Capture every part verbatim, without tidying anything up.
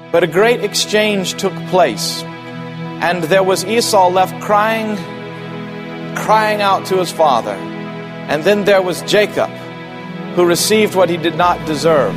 But a great exchange took place, and there was Esau left crying, crying out to his father. And then there was Jacob, who received what he did not deserve.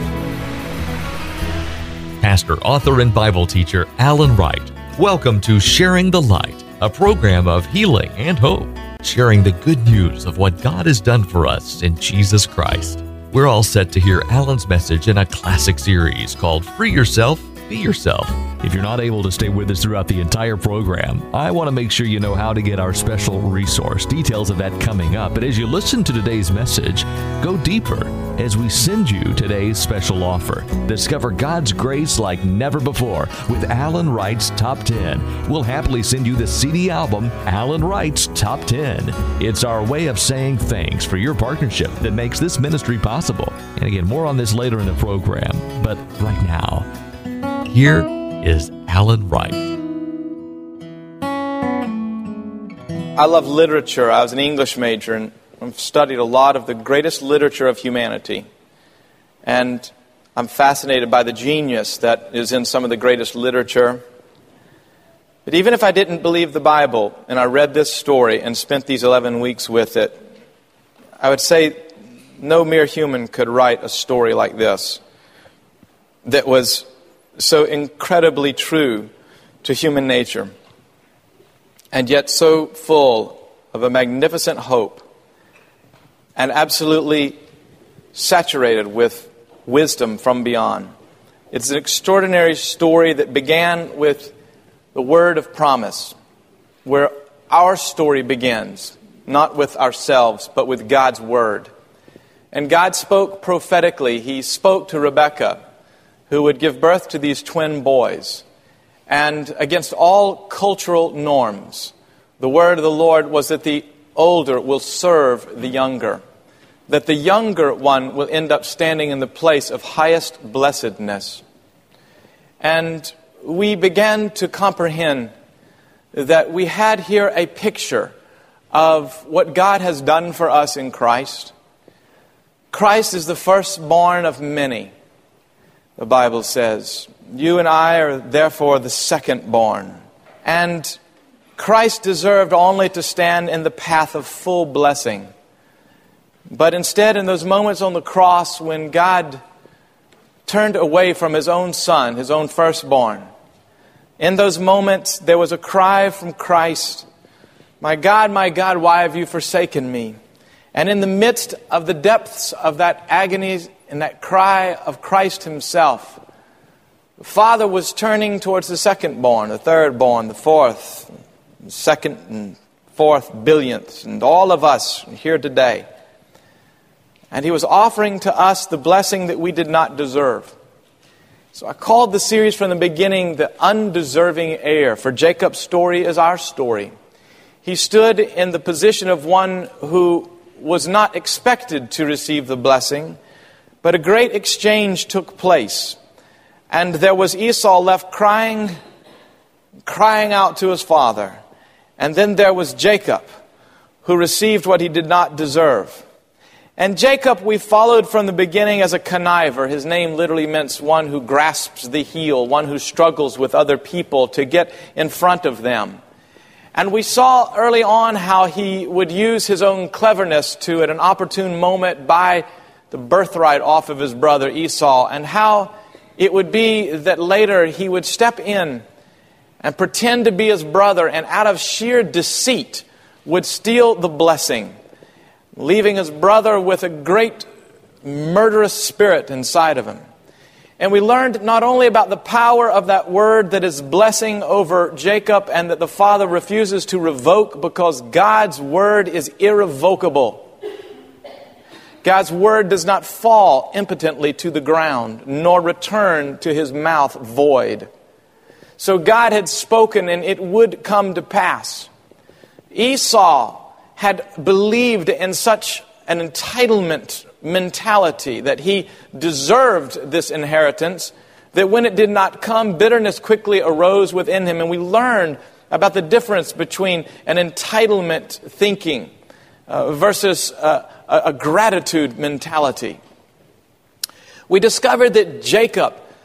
Pastor, author, and Bible teacher Alan Wright. Welcome to Sharing the Light, a program of healing and hope, sharing the good news of what God has done for us in Jesus Christ. We're all set to hear Alan's message in a classic series called Free Yourself, Be Yourself. If you're not able to stay with us throughout the entire program, I want to make sure you know how to get our special resource. Details of that coming up. But as you listen to today's message, go deeper as we send you today's special offer. Discover God's grace like never before with Alan Wright's Top ten. We'll happily send you the C D album, Alan Wright's Top ten. It's our way of saying thanks for your partnership that makes this ministry possible. And again, more on this later in the program. But right now, here is Alan Wright. I love literature. I was an English major and I've studied a lot of the greatest literature of humanity. And I'm fascinated by the genius that is in some of the greatest literature. But even if I didn't believe the Bible and I read this story and spent these eleven weeks with it, I would say no mere human could write a story like this that was so incredibly true to human nature, and yet so full of a magnificent hope and absolutely saturated with wisdom from beyond. It's an extraordinary story that began with the word of promise, where our story begins, not with ourselves, but with God's word. And God spoke prophetically. He spoke to Rebekah, who would give birth to these twin boys. And against all cultural norms, the word of the Lord was that the older will serve the younger, that the younger one will end up standing in the place of highest blessedness. And we began to comprehend that we had here a picture of what God has done for us in Christ. Christ is the firstborn of many. The Bible says, you and I are therefore the second-born. And Christ deserved only to stand in the path of full blessing. But instead, in those moments on the cross when God turned away from His own Son, His own firstborn, in those moments there was a cry from Christ, my God, my God, why have you forsaken me? And in the midst of the depths of that agony, in that cry of Christ Himself, the Father was turning towards the second-born, the third-born, the fourth, the second and fourth billionth, and all of us here today. And He was offering to us the blessing that we did not deserve. So I called the series from the beginning, The Undeserving Heir, for Jacob's story is our story. He stood in the position of one who was not expected to receive the blessing, but a great exchange took place. And there was Esau left crying, crying out to his father. And then there was Jacob, who received what he did not deserve. And Jacob we followed from the beginning as a conniver. His name literally means one who grasps the heel, one who struggles with other people to get in front of them. And we saw early on how he would use his own cleverness to, at an opportune moment, buy the birthright off of his brother Esau, and how it would be that later he would step in and pretend to be his brother, and out of sheer deceit would steal the blessing, leaving his brother with a great murderous spirit inside of him. And we learned not only about the power of that word that is blessing over Jacob, and that the Father refuses to revoke because God's word is irrevocable. God's word does not fall impotently to the ground, nor return to His mouth void. So God had spoken, and it would come to pass. Esau had believed in such an entitlement mentality that he deserved this inheritance, that when it did not come, bitterness quickly arose within him. And we learned about the difference between an entitlement thinking uh, versus uh, a, a gratitude mentality. We discovered that Jacob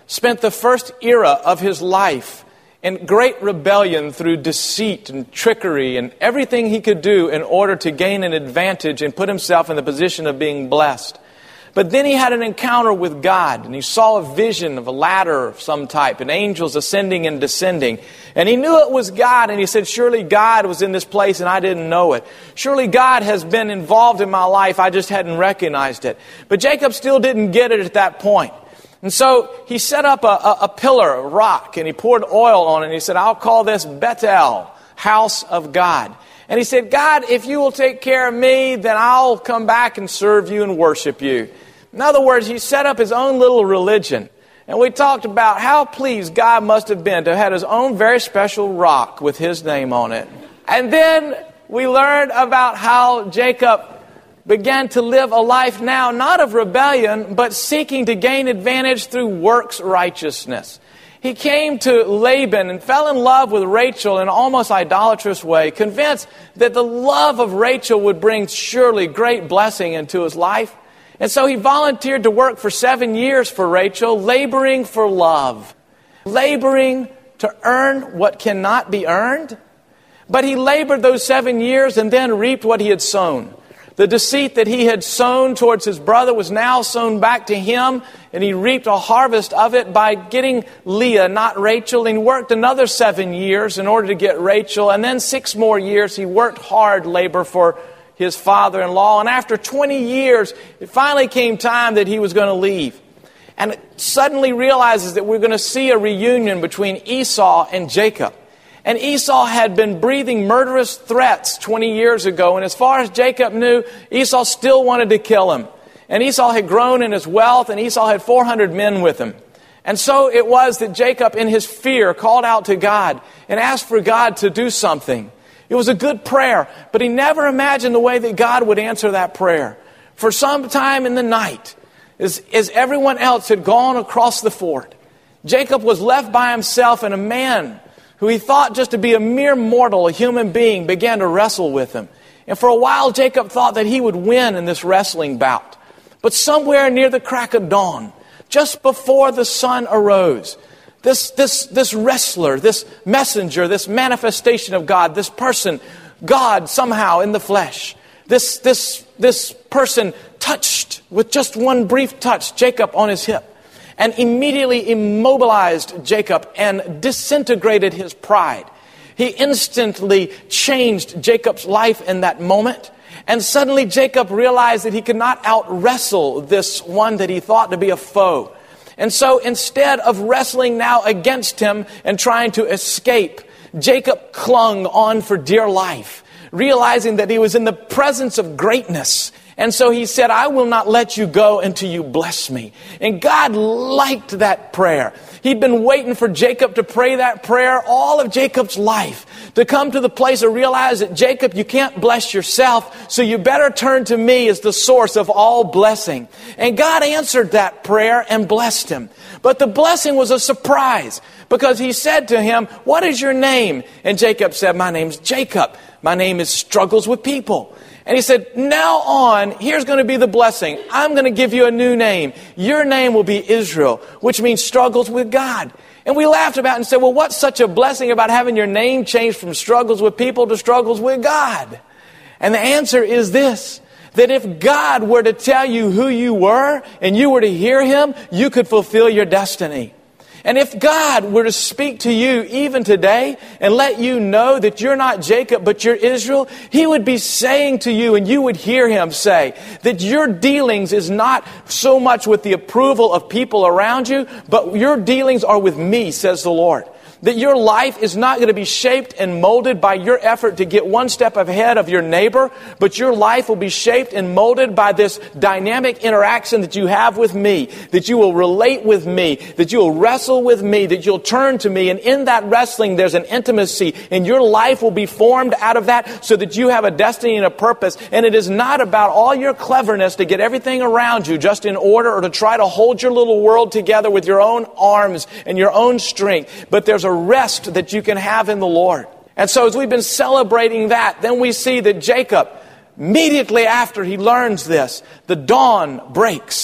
spent the first era of his life in great rebellion through deceit and trickery and everything he could do in order to gain an advantage and put himself in the position of being blessed. But then he had an encounter with God, and he saw a vision of a ladder of some type, and angels ascending and descending. And he knew it was God, and he said, surely God was in this place and I didn't know it. Surely God has been involved in my life, I just hadn't recognized it. But Jacob still didn't get it at that point. And so he set up a, a, a pillar, a rock, and he poured oil on it, and he said, I'll call this Bethel, house of God. And he said, God, if you will take care of me, then I'll come back and serve you and worship you. In other words, he set up his own little religion. And we talked about how pleased God must have been to have had his own very special rock with his name on it. And then we learned about how Jacob began to live a life now not of rebellion, but seeking to gain advantage through works righteousness. He came to Laban and fell in love with Rachel in an almost idolatrous way, convinced that the love of Rachel would bring surely great blessing into his life. And so he volunteered to work for seven years for Rachel, laboring for love, laboring to earn what cannot be earned. But he labored those seven years and then reaped what he had sown. The deceit that he had sown towards his brother was now sown back to him, and he reaped a harvest of it by getting Leah, not Rachel. And he worked another seven years in order to get Rachel, and then six more years he worked hard labor for his father-in-law. And after twenty years, it finally came time that he was going to leave. And suddenly realizes that we're going to see a reunion between Esau and Jacob. And Esau had been breathing murderous threats twenty years ago. And as far as Jacob knew, Esau still wanted to kill him. And Esau had grown in his wealth, and Esau had four hundred men with him. And so it was that Jacob, in his fear, called out to God and asked for God to do something. It was a good prayer, but he never imagined the way that God would answer that prayer. For some time in the night, as, as everyone else had gone across the ford, Jacob was left by himself, and a man who he thought just to be a mere mortal, a human being, began to wrestle with him. And for a while, Jacob thought that he would win in this wrestling bout. But somewhere near the crack of dawn, just before the sun arose, This, this, this wrestler, this messenger, this manifestation of God, this person, God somehow in the flesh, this, this, this person touched with just one brief touch Jacob on his hip and immediately immobilized Jacob and disintegrated his pride. He instantly changed Jacob's life in that moment. And suddenly Jacob realized that he could not out-wrestle this one that he thought to be a foe. And so instead of wrestling now against him and trying to escape, Jacob clung on for dear life, realizing that he was in the presence of greatness. And so he said, I will not let you go until you bless me. And God liked that prayer. He'd been waiting for Jacob to pray that prayer all of Jacob's life, to come to the place of realize that, Jacob, you can't bless yourself, so you better turn to me as the source of all blessing. And God answered that prayer and blessed him. But the blessing was a surprise, because he said to him, what is your name? And Jacob said, my name's Jacob. My name is Struggles with People. And he said, now on, here's going to be the blessing. I'm going to give you a new name. Your name will be Israel, which means struggles with God. And we laughed about it and said, well, what's such a blessing about having your name changed from struggles with people to struggles with God? And the answer is this, that if God were to tell you who you were and you were to hear him, you could fulfill your destiny. And if God were to speak to you even today and let you know that you're not Jacob, but you're Israel, he would be saying to you, and you would hear him say, that your dealings is not so much with the approval of people around you, but your dealings are with me, says the Lord. That your life is not going to be shaped and molded by your effort to get one step ahead of your neighbor, but your life will be shaped and molded by this dynamic interaction that you have with me, that you will relate with me, that you will wrestle with me, that you'll turn to me. And in that wrestling, there's an intimacy, and your life will be formed out of that so that you have a destiny and a purpose. And it is not about all your cleverness to get everything around you just in order, or to try to hold your little world together with your own arms and your own strength, but there's a rest that you can have in the Lord. And so as we've been celebrating that, then we see that Jacob, immediately after he learns this, the dawn breaks.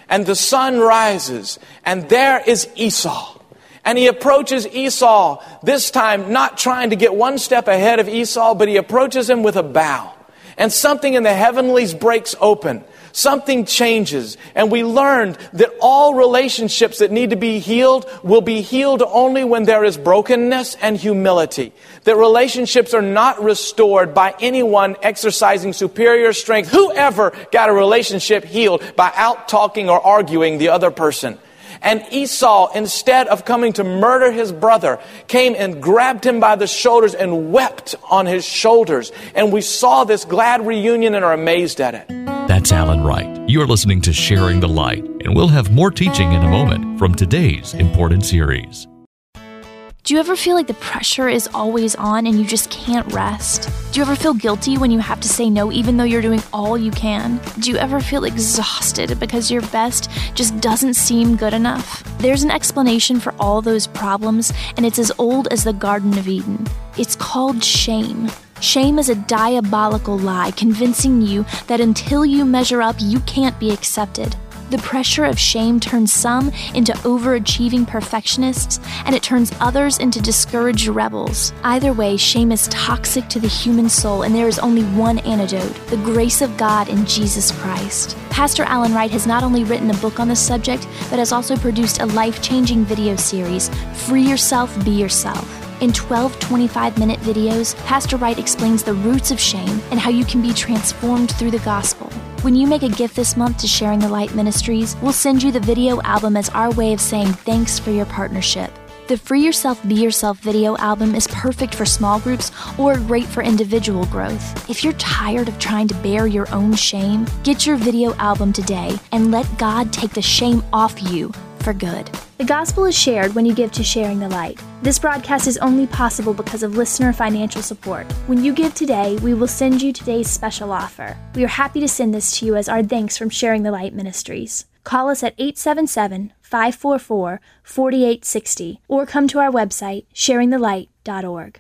And the sun rises, and there is Esau. And he approaches Esau, this time not trying to get one step ahead of Esau, but he approaches him with a bow. And something in the heavenlies breaks open. Something changes, and we learned that all relationships that need to be healed will be healed only when there is brokenness and humility. That relationships are not restored by anyone exercising superior strength. Whoever got a relationship healed by out-talking or arguing the other person. And Esau, instead of coming to murder his brother, came and grabbed him by the shoulders and wept on his shoulders. And we saw this glad reunion and are amazed at it. That's Alan Wright. You're listening to Sharing the Light, and we'll have more teaching in a moment from today's important series. Do you ever feel like the pressure is always on and you just can't rest? Do you ever feel guilty when you have to say no even though you're doing all you can? Do you ever feel exhausted because your best just doesn't seem good enough? There's an explanation for all those problems, and it's as old as the Garden of Eden. It's called shame. Shame is a diabolical lie convincing you that until you measure up, you can't be accepted. The pressure of shame turns some into overachieving perfectionists, and it turns others into discouraged rebels. Either way, shame is toxic to the human soul, and there is only one antidote: the grace of God in Jesus Christ. Pastor Alan Wright has not only written a book on this subject, but has also produced a life-changing video series, Free Yourself, Be Yourself. In twelve twenty-five-minute videos, Pastor Wright explains the roots of shame and how you can be transformed through the gospel. When you make a gift this month to Sharing the Light Ministries, we'll send you the video album as our way of saying thanks for your partnership. The Free Yourself, Be Yourself video album is perfect for small groups or great for individual growth. If you're tired of trying to bear your own shame, get your video album today and let God take the shame off you for good. The gospel is shared when you give to Sharing the Light. This broadcast is only possible because of listener financial support. When you give today, we will send you today's special offer. We are happy to send this to you as our thanks from Sharing the Light Ministries. Call us at eight seven seven, five four four, four eight six zero or come to our website, sharing the light dot org.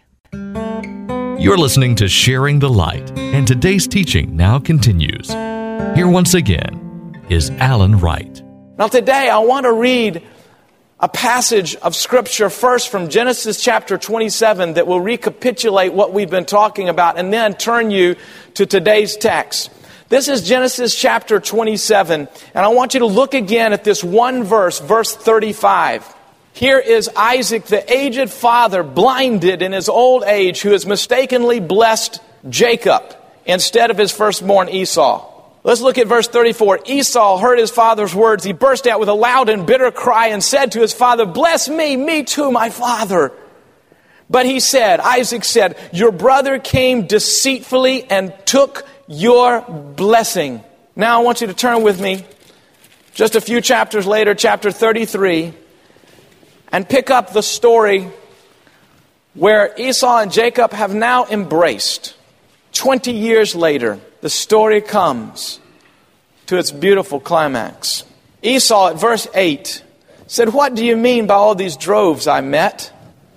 You're listening to Sharing the Light, and today's teaching now continues. Here once again is Alan Wright. Now today I want to read a passage of Scripture first from Genesis chapter twenty-seven that will recapitulate what we've been talking about and then turn you to today's text. This is Genesis chapter twenty-seven, and I want you to look again at this one verse, verse thirty-five. Here is Isaac, the aged father, blinded in his old age, who has mistakenly blessed Jacob instead of his firstborn Esau. Let's look at verse thirty-four. Esau heard his father's words. He burst out with a loud and bitter cry and said to his father, "Bless me, me too, my father." But he said, Isaac said, "Your brother came deceitfully and took your blessing." Now I want you to turn with me just a few chapters later, chapter thirty-three, and pick up the story where Esau and Jacob have now embraced. Twenty years later, the story comes to its beautiful climax. Esau at verse eight said, "What do you mean by all these droves I met?"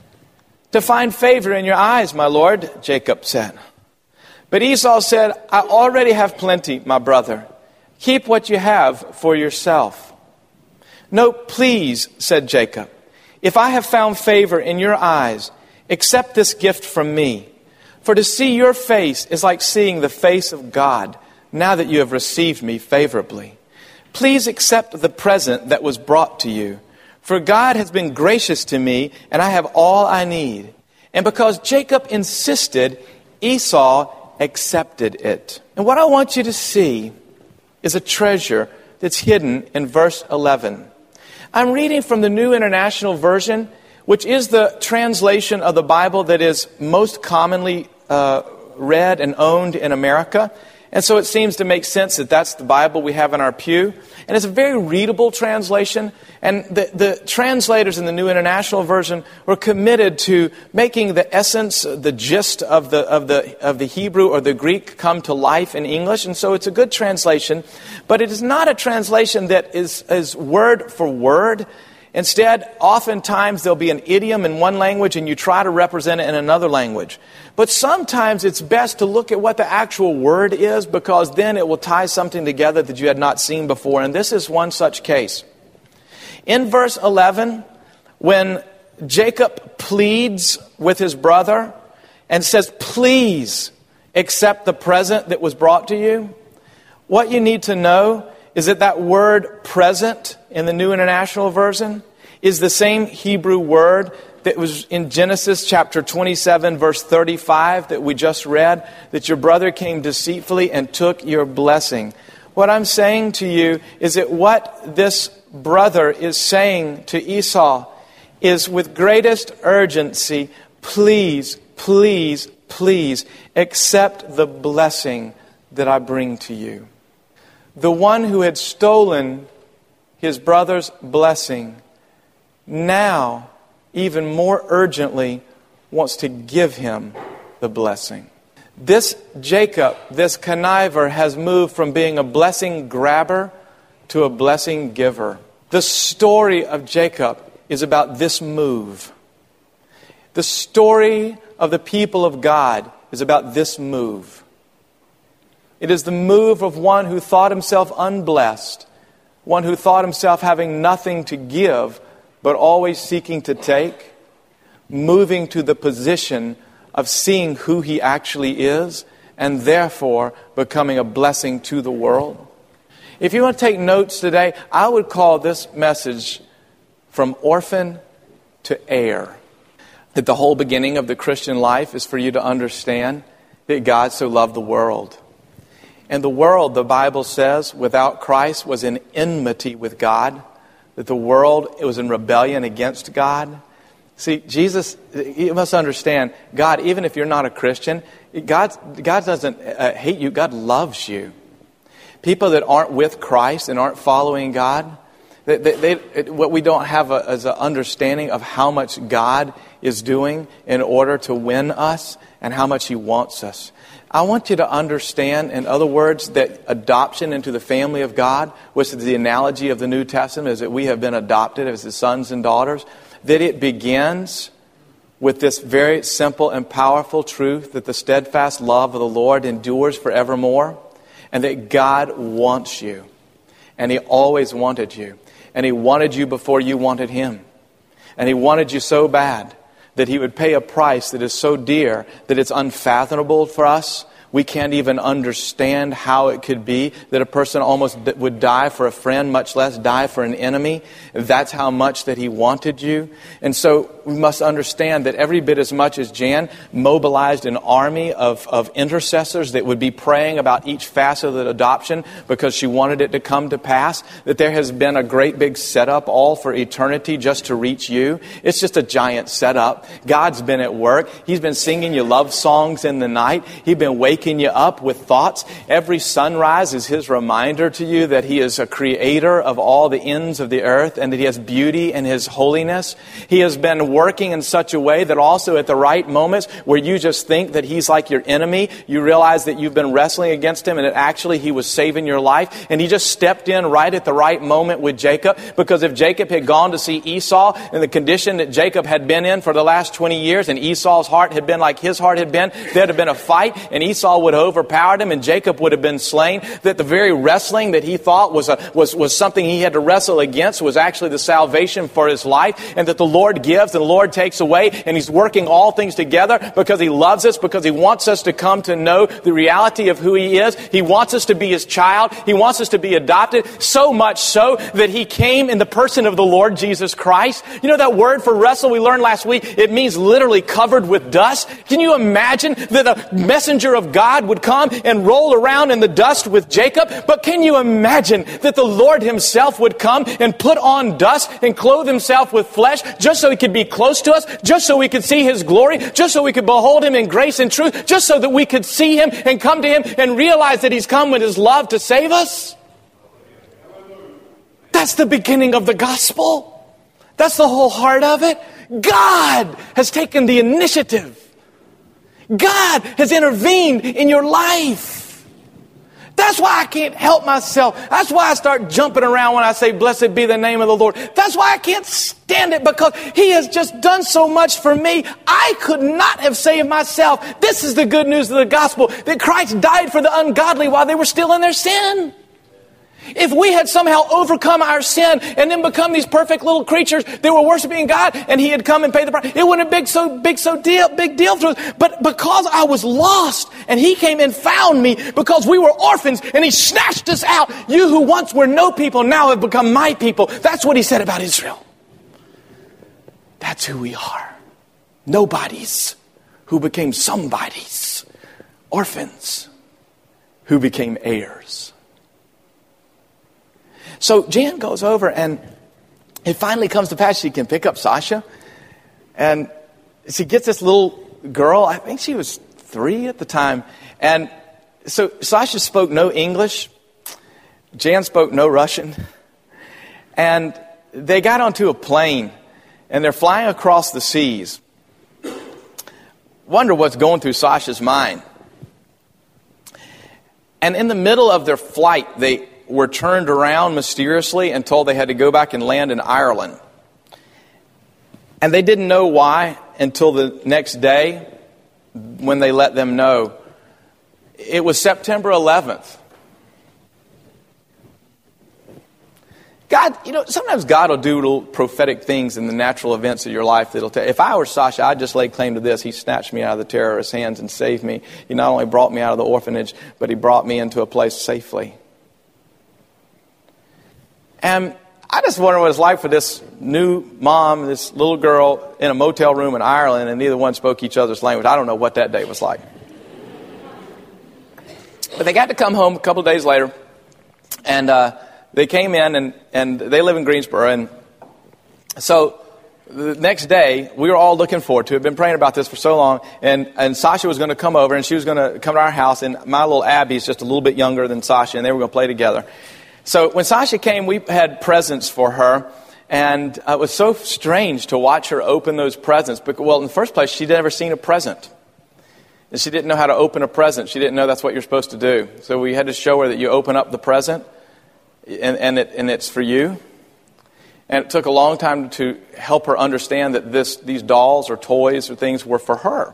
"To find favor in your eyes, my lord," Jacob said. But Esau said, "I already have plenty, my brother. Keep what you have for yourself." "No, please," said Jacob. "If I have found favor in your eyes, accept this gift from me. For to see your face is like seeing the face of God, now that you have received me favorably. Please accept the present that was brought to you. For God has been gracious to me, and I have all I need." And because Jacob insisted, Esau accepted it. And what I want you to see is a treasure that's hidden in verse eleven. I'm reading from the New International Version, which is the translation of the Bible that is most commonly uh, read and owned in America. And so it seems to make sense that that's the Bible we have in our pew. And it's a very readable translation. And the, the translators in the New International Version were committed to making the essence, the gist of the, of the, of the Hebrew or the Greek come to life in English. And so it's a good translation. But it is not a translation that is, is word for word. Instead, oftentimes there'll be an idiom in one language and you try to represent it in another language. But sometimes it's best to look at what the actual word is, because then it will tie something together that you had not seen before. And this is one such case. In verse eleven, when Jacob pleads with his brother and says, please accept the present that was brought to you, what you need to know is that that word present in the New International Version is the same Hebrew word that was in Genesis chapter twenty-seven, verse thirty-five that we just read, that your brother came deceitfully and took your blessing. What I'm saying to you is that what this brother is saying to Esau is, with greatest urgency, please, please, please accept the blessing that I bring to you. The one who had stolen his brother's blessing now, even more urgently, wants to give him the blessing. This Jacob, this conniver, has moved from being a blessing grabber to a blessing giver. The story of Jacob is about this move. The story of the people of God is about this move. It is the move of one who thought himself unblessed, one who thought himself having nothing to give, but always seeking to take, moving to the position of seeing who he actually is, and therefore becoming a blessing to the world. If you want to take notes today, I would call this message From Orphan to Heir. That the whole beginning of the Christian life is for you to understand that God so loved the world. And the world, the Bible says, without Christ was in enmity with God. That the world, it was in rebellion against God. See, Jesus, you must understand, God, even if you're not a Christian, God, God doesn't uh, hate you. God loves you. People that aren't with Christ and aren't following God, they, they, they, it, what we don't have a, is an understanding of how much God is doing in order to win us and how much He wants us. I want you to understand, in other words, that adoption into the family of God, which is the analogy of the New Testament, is that we have been adopted as His sons and daughters, that it begins with this very simple and powerful truth that the steadfast love of the Lord endures forevermore, and that God wants you, and He always wanted you, and He wanted you before you wanted Him, and He wanted you so bad that He would pay a price that is so dear that it's unfathomable for us. We can't even understand how it could be that a person almost d- would die for a friend, much less die for an enemy. That's how much that He wanted you. And so we must understand that every bit as much as Jan mobilized an army of, of intercessors that would be praying about each facet of the adoption because she wanted it to come to pass, that there has been a great big setup all for eternity just to reach you. It's just a giant setup. God's been at work. He's been singing you love songs in the night. He's been waking you up with thoughts. Every sunrise is His reminder to you that He is a creator of all the ends of the earth and that He has beauty in His holiness. He has been working in such a way that also at the right moments where you just think that He's like your enemy, you realize that you've been wrestling against Him and that actually He was saving your life. And He just stepped in right at the right moment with Jacob, because if Jacob had gone to see Esau in the condition that Jacob had been in for the last twenty years and Esau's heart had been like his heart had been, there'd have been a fight and Esau would have overpowered him and Jacob would have been slain. That the very wrestling that he thought was a, was, was something he had to wrestle against was actually the salvation for his life, and that the Lord gives and the Lord takes away, and He's working all things together because He loves us, because He wants us to come to know the reality of who He is. He wants us to be His child. He wants us to be adopted, so much so that He came in the person of the Lord Jesus Christ. You know that word for wrestle we learned last week? It means literally covered with dust. Can you imagine that a messenger of God would come and roll around in the dust with Jacob? But can you imagine that the Lord Himself would come and put on dust and clothe Himself with flesh just so He could be close to us, just so we could see His glory, just so we could behold Him in grace and truth, just so that we could see Him and come to Him and realize that He's come with His love to save us? That's the beginning of the gospel. That's the whole heart of it. God has taken the initiative. God has intervened in your life That's why I can't help myself. That's why I start jumping around when I say, blessed be the name of the Lord. That's why I can't stand it, because he has just done so much for me. I could not have saved myself. This is the good news of the gospel, that Christ died for the ungodly while they were still in their sin. If we had somehow overcome our sin and then become these perfect little creatures that were worshiping God, and he had come and paid the price, it wouldn't have been so big, so deal, big deal to us. But because I was lost and he came and found me, because we were orphans and he snatched us out, you who once were no people now have become my people. That's what he said about Israel. That's who we are. Nobodies who became somebodies. Orphans who became heirs. So Jan goes over, and it finally comes to pass she can pick up Sasha. And she gets this little girl, I think she was three at the time. And so Sasha spoke no English. Jan spoke no Russian. And they got onto a plane, and they're flying across the seas. Wonder what's going through Sasha's mind. And in the middle of their flight, they were turned around mysteriously and told they had to go back and land in Ireland. And they didn't know why until the next day when they let them know. It was September eleventh. God, you know, sometimes God will do little prophetic things in the natural events of your life that'll tell. If I were Sasha, I'd just lay claim to this. He snatched me out of the terrorist's hands and saved me. He not only brought me out of the orphanage, but he brought me into a place safely. And I just wonder what it's like for this new mom, this little girl in a motel room in Ireland, and neither one spoke each other's language. I don't know what that day was like. But they got to come home a couple of days later, and uh, they came in, and, and they live in Greensboro. And so the next day, we were all looking forward to it. Been praying about this for so long. And, and Sasha was going to come over, and she was going to come to our house. And my little Abby's just a little bit younger than Sasha, and they were going to play together. So when Sasha came, we had presents for her. And uh, it was so strange to watch her open those presents. Because, well, in the first place, she'd never seen a present. And she didn't know how to open a present. She didn't know that's what you're supposed to do. So we had to show her that you open up the present, and, and, it, and it's for you. And it took a long time to help her understand that this, these dolls or toys or things were for her.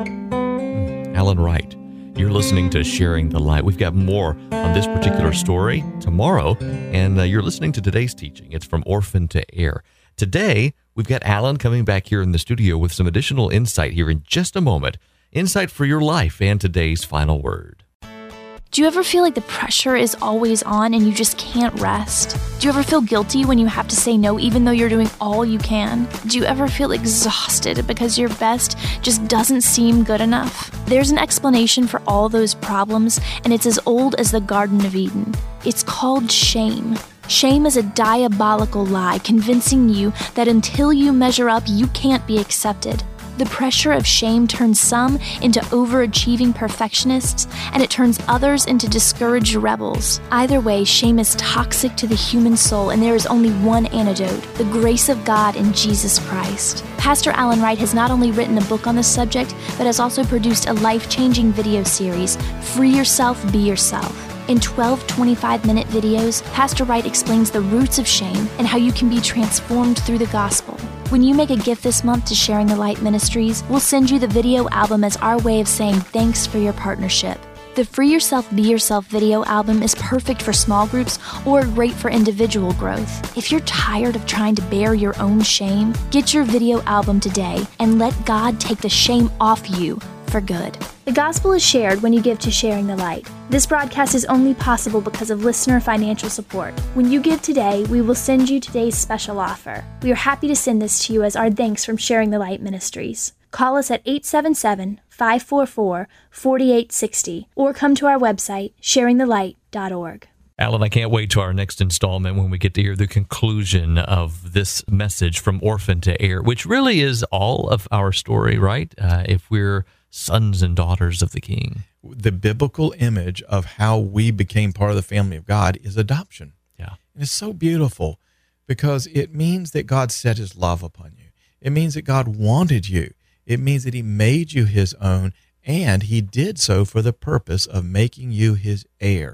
Alan Wright, you're listening to Sharing the Light. We've got more on this particular story tomorrow, and uh, you're listening to today's teaching. It's From Orphan to Heir. Today, we've got Alan coming back here in the studio with some additional insight here in just a moment. Insight for your life and today's final word. Do you ever feel like the pressure is always on and you just can't rest? Do you ever feel guilty when you have to say no even though you're doing all you can? Do you ever feel exhausted because your best just doesn't seem good enough? There's an explanation for all those problems, and it's as old as the Garden of Eden. It's called shame. Shame is a diabolical lie convincing you that until you measure up, you can't be accepted. The pressure of shame turns some into overachieving perfectionists, and it turns others into discouraged rebels. Either way, shame is toxic to the human soul, and there is only one antidote: the grace of God in Jesus Christ. Pastor Alan Wright has not only written a book on the subject, but has also produced a life-changing video series, Free Yourself, Be Yourself. In twelve twenty-five-minute videos, Pastor Wright explains the roots of shame and how you can be transformed through the gospel. When you make a gift this month to Sharing the Light Ministries, we'll send you the video album as our way of saying thanks for your partnership. The Free Yourself, Be Yourself video album is perfect for small groups or great for individual growth. If you're tired of trying to bear your own shame, get your video album today and let God take the shame off you for good. The gospel is shared when you give to Sharing the Light. This broadcast is only possible because of listener financial support. When you give today, we will send you today's special offer. We are happy to send this to you as our thanks from Sharing the Light Ministries. Call us at eight seven seven, five four four, four eight six zero or come to our website, sharing the light dot org. Alan, I can't wait to our next installment when we get to hear the conclusion of this message From Orphan to Heir, which really is all of our story, right? Uh, if we're sons and daughters of the King. The biblical image of how we became part of the family of God is adoption. Yeah. And it's so beautiful because it means that God set his love upon you. It means that God wanted you. It means that he made you his own, and he did so for the purpose of making you his heir.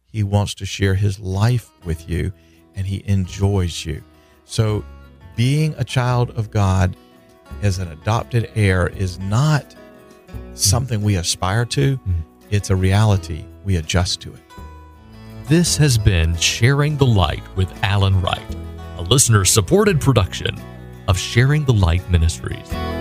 He wants to share his life with you, and he enjoys you. So being a child of God as an adopted heir is not something we aspire to. It's a reality. We adjust to it. This has been Sharing the Light with Alan Wright, a listener-supported production of Sharing the Light Ministries.